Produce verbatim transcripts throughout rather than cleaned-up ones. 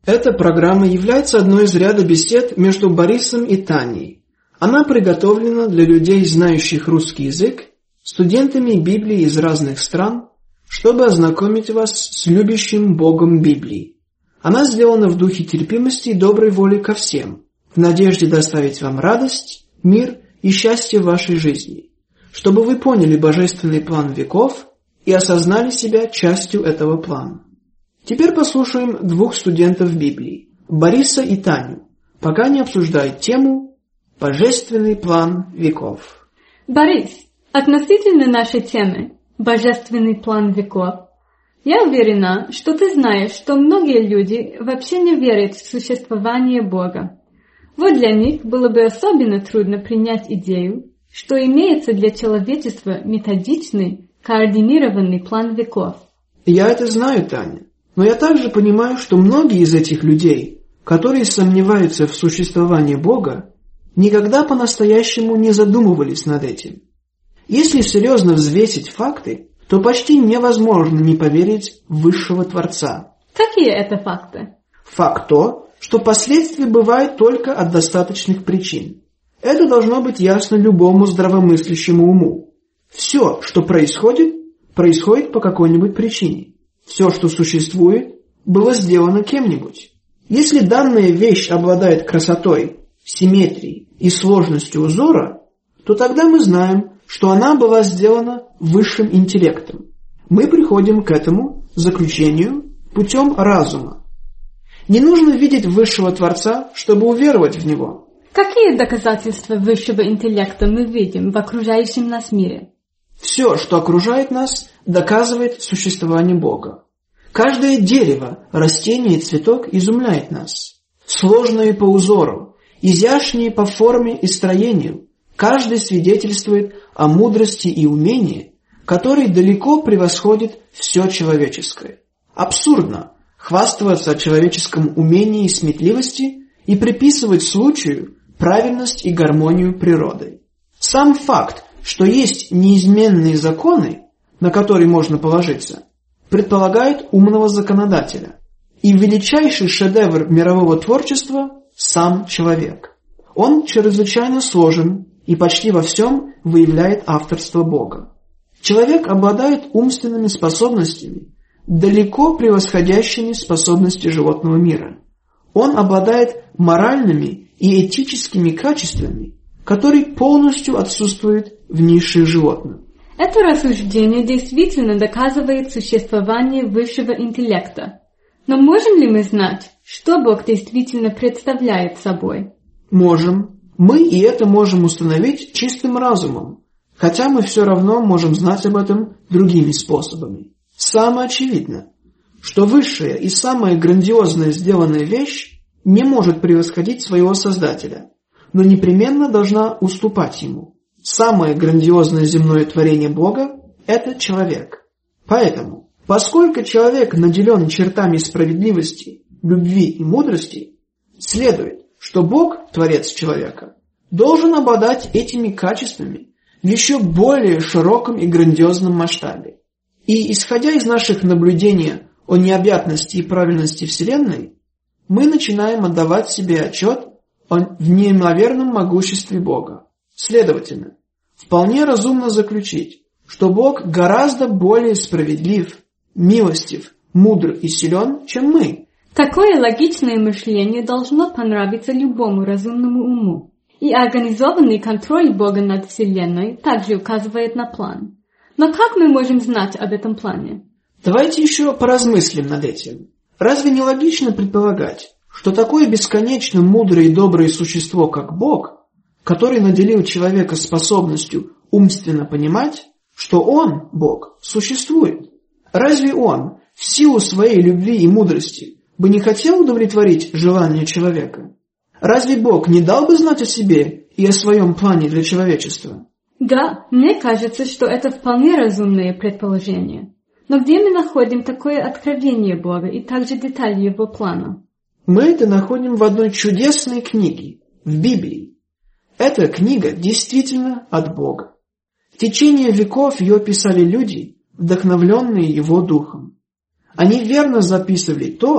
Эта программа является одной из ряда бесед между Борисом и Таней. Она приготовлена для людей, знающих русский язык, студентами Библии из разных стран, чтобы ознакомить вас с любящим Богом Библии. Она сделана в духе терпимости и доброй воли ко всем, в надежде доставить вам радость, мир и счастье в вашей жизни, чтобы вы поняли божественный план веков и осознали себя частью этого плана. Теперь послушаем двух студентов Библии, Бориса и Таню, пока они обсуждают тему «Божественный план веков». Борис, относительно нашей темы «Божественный план веков», я уверена, что ты знаешь, что многие люди вообще не верят в существование Бога. Вот для них было бы особенно трудно принять идею, что имеется для человечества методичный, координированный план веков. Я это знаю, Таня. Но я также понимаю, что многие из этих людей, которые сомневаются в существовании Бога, никогда по-настоящему не задумывались над этим. Если серьезно взвесить факты, то почти невозможно не поверить в высшего Творца. Какие это факты? Факт то, что последствия бывают только от достаточных причин. Это должно быть ясно любому здравомыслящему уму. Все, что происходит, происходит по какой-нибудь причине. Все, что существует, было сделано кем-нибудь. Если данная вещь обладает красотой, симметрией и сложностью узора, то тогда мы знаем, что она была сделана высшим интеллектом. Мы приходим к этому заключению путем разума. Не нужно видеть высшего Творца, чтобы уверовать в Него. Какие доказательства высшего интеллекта мы видим в окружающем нас мире? Все, что окружает нас, доказывает существование Бога. Каждое дерево, растение и цветок изумляет нас. Сложные по узору, изящные по форме и строению, каждый свидетельствует о мудрости и умении, которые далеко превосходят все человеческое. Абсурдно хвастаться о человеческом умении и сметливости и приписывать случаю правильность и гармонию природы. Сам факт, что есть неизменные законы, на которые можно положиться, предполагает умного законодателя. И величайший шедевр мирового творчества – сам человек. Он чрезвычайно сложен и почти во всем выявляет авторство Бога. Человек обладает умственными способностями, далеко превосходящими способности животного мира. Он обладает моральными и этическими качествами, которые полностью отсутствуют в низших животных. Это рассуждение действительно доказывает существование высшего интеллекта. Но можем ли мы знать, что Бог действительно представляет собой? Можем. Мы и это можем установить чистым разумом, хотя мы все равно можем знать об этом другими способами. Самое очевидно, что высшая и самая грандиозная сделанная вещь не может превосходить своего Создателя, но непременно должна уступать ему. Самое грандиозное земное творение Бога – это человек. Поэтому, поскольку человек наделен чертами справедливости, любви и мудрости, следует, что Бог, Творец человека, должен обладать этими качествами в еще более широком и грандиозном масштабе. И, исходя из наших наблюдений о необъятности и правильности Вселенной, мы начинаем отдавать себе отчет в неимоверном могуществе Бога. Следовательно, вполне разумно заключить, что Бог гораздо более справедлив, милостив, мудр и силен, чем мы. Такое логичное мышление должно понравиться любому разумному уму. И организованный контроль Бога над Вселенной также указывает на план. Но как мы можем знать об этом плане? Давайте еще поразмыслим над этим. Разве не логично предполагать, что такое бесконечно мудрое и доброе существо, как Бог, который наделил человека способностью умственно понимать, что Он, Бог, существует? Разве Он, в силу своей любви и мудрости, бы не хотел удовлетворить желания человека? Разве Бог не дал бы знать о себе и о своем плане для человечества? Да, мне кажется, что это вполне разумное предположение. Но где мы находим такое откровение Бога и также детали Его плана? Мы это находим в одной чудесной книге, в Библии. Эта книга действительно от Бога. В течение веков ее писали люди, вдохновленные Его Духом. Они верно записывали то,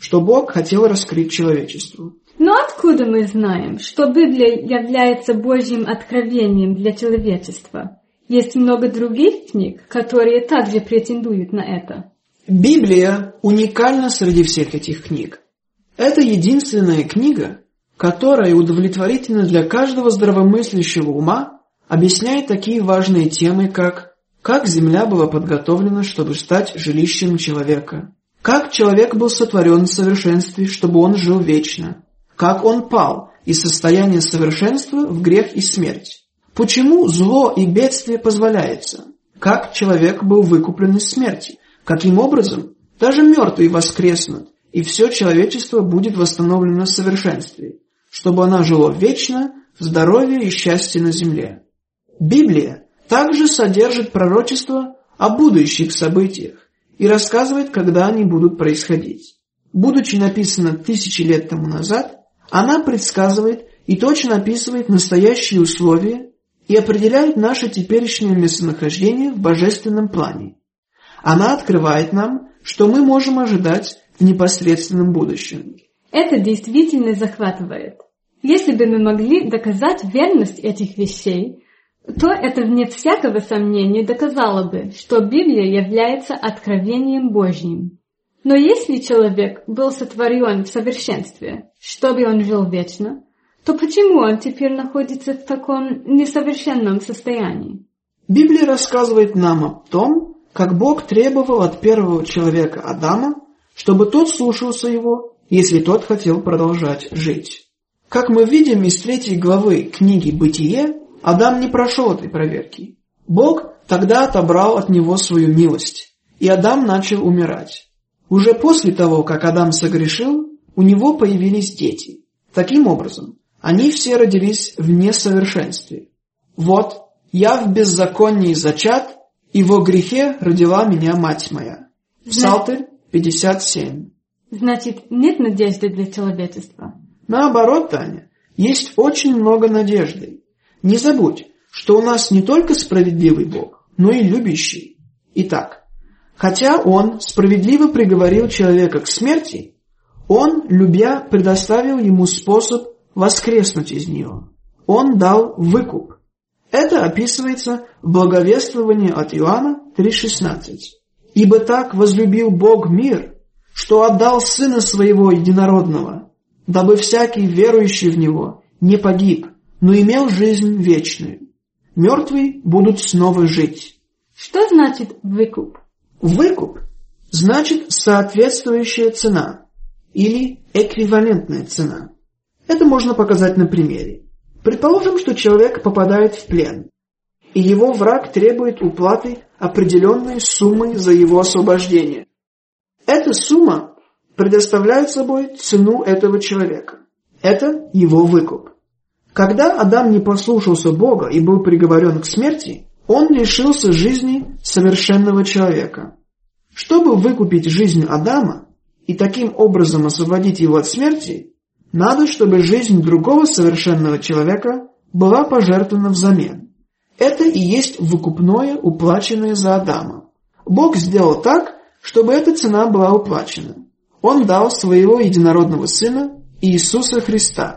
что Бог хотел раскрыть человечеству. Но откуда мы знаем, что Библия является Божьим откровением для человечества? Есть много других книг, которые также претендуют на это. Библия уникальна среди всех этих книг. Это единственная книга, которая удовлетворительно для каждого здравомыслящего ума объясняет такие важные темы, как как земля была подготовлена, чтобы стать жилищем человека, как человек был сотворен в совершенстве, чтобы он жил вечно, как он пал из состояния совершенства в грех и смерть, почему зло и бедствие позволяется, как человек был выкуплен из смерти, каким образом даже мертвые воскреснут, и все человечество будет восстановлено в совершенстве, чтобы оно жило вечно в здоровье и счастье на земле. Библия также содержит пророчества о будущих событиях и рассказывает, когда они будут происходить. Будучи написана тысячи лет тому назад, она предсказывает и точно описывает настоящие условия и определяет наше теперешнее местонахождение в божественном плане. Она открывает нам, что мы можем ожидать в непосредственном будущем. Это действительно захватывает. Если бы мы могли доказать верность этих вещей, то это вне всякого сомнения доказало бы, что Библия является откровением Божьим. Но если человек был сотворен в совершенстве, чтобы он жил вечно, то почему он теперь находится в таком несовершенном состоянии? Библия рассказывает нам о том, как Бог требовал от первого человека Адама, чтобы тот слушался его, если тот хотел продолжать жить. Как мы видим из третьей главы книги «Бытие», Адам не прошел этой проверки. Бог тогда отобрал от него свою милость, и Адам начал умирать. Уже после того, как Адам согрешил, у него появились дети. Таким образом, они все родились в несовершенстве. «Вот, я в беззаконии зачат, и во грехе родила меня мать моя». Псалтырь пятьдесят семь. Значит, нет надежды для человечества? Наоборот, Таня, есть очень много надежды. Не забудь, что у нас не только справедливый Бог, но и любящий. Итак, хотя Он справедливо приговорил человека к смерти, Он, любя, предоставил ему способ воскреснуть из нее. Он дал выкуп. Это описывается в благовествовании от Иоанна три шестнадцать. «Ибо так возлюбил Бог мир, что отдал Сына Своего Единородного, дабы всякий, верующий в Него, не погиб, но имел жизнь вечную. Мертвые будут снова жить». Что значит выкуп? Выкуп значит соответствующая цена или эквивалентная цена. Это можно показать на примере. Предположим, что человек попадает в плен, и его враг требует уплаты определенной суммы за его освобождение. Эта сумма предоставляет собой цену этого человека. Это его выкуп. Когда Адам не послушался Бога и был приговорен к смерти, он лишился жизни совершенного человека. Чтобы выкупить жизнь Адама и таким образом освободить его от смерти, надо, чтобы жизнь другого совершенного человека была пожертвована взамен. Это и есть выкупное, уплаченное за Адама. Бог сделал так, чтобы эта цена была уплачена. Он дал своего единородного Сына Иисуса Христа.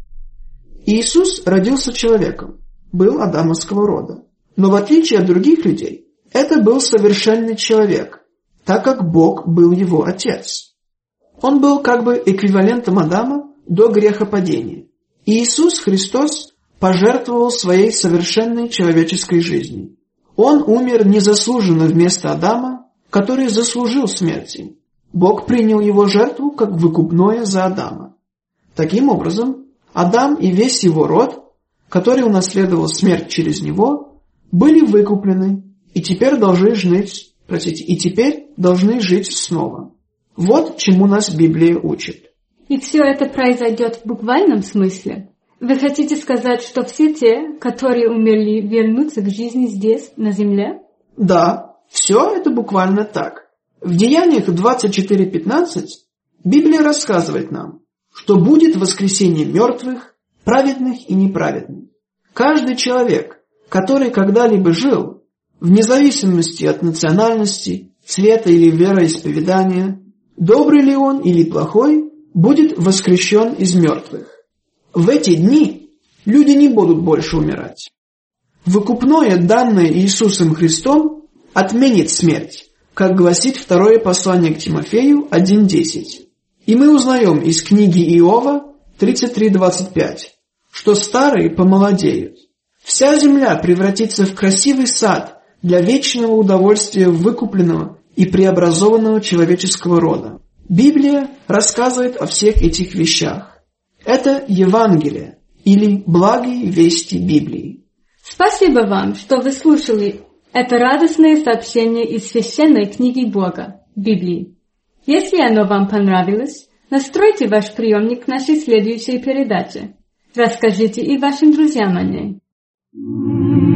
Иисус родился человеком, был адамовского рода. Но в отличие от других людей, это был совершенный человек, так как Бог был его Отец. Он был как бы эквивалентом Адама до грехопадения. И Иисус Христос пожертвовал своей совершенной человеческой жизнью. Он умер незаслуженно вместо Адама, который заслужил смерти. Бог принял его жертву как выкупное за Адама. Таким образом, Адам и весь его род, который унаследовал смерть через него, были выкуплены и теперь должны жить, простите, и теперь должны жить снова. Вот чему нас Библия учит. И все это произойдет в буквальном смысле? Вы хотите сказать, что все те, которые умерли, вернутся к жизни здесь, на земле? Да, все это буквально так. В Деяниях двадцать четыре пятнадцать Библия рассказывает нам, что будет воскресение мертвых, праведных и неправедных. Каждый человек, который когда-либо жил, вне зависимости от национальности, цвета или вероисповедания, добрый ли он или плохой, будет воскресен из мертвых. В эти дни люди не будут больше умирать. Выкупное, данное Иисусом Христом, отменит смерть, как гласит второе послание к Тимофею один десять. И мы узнаем из книги Иова тридцать три двадцать пять, что старые помолодеют. Вся земля превратится в красивый сад для вечного удовольствия выкупленного и преобразованного человеческого рода. Библия рассказывает о всех этих вещах. Это Евангелие или благие вести Библии. Спасибо вам, что вы слушали это радостное сообщение из священной книги Бога, Библии. Если оно вам понравилось, настройте ваш приемник к нашей следующей передаче. Расскажите и вашим друзьям о ней.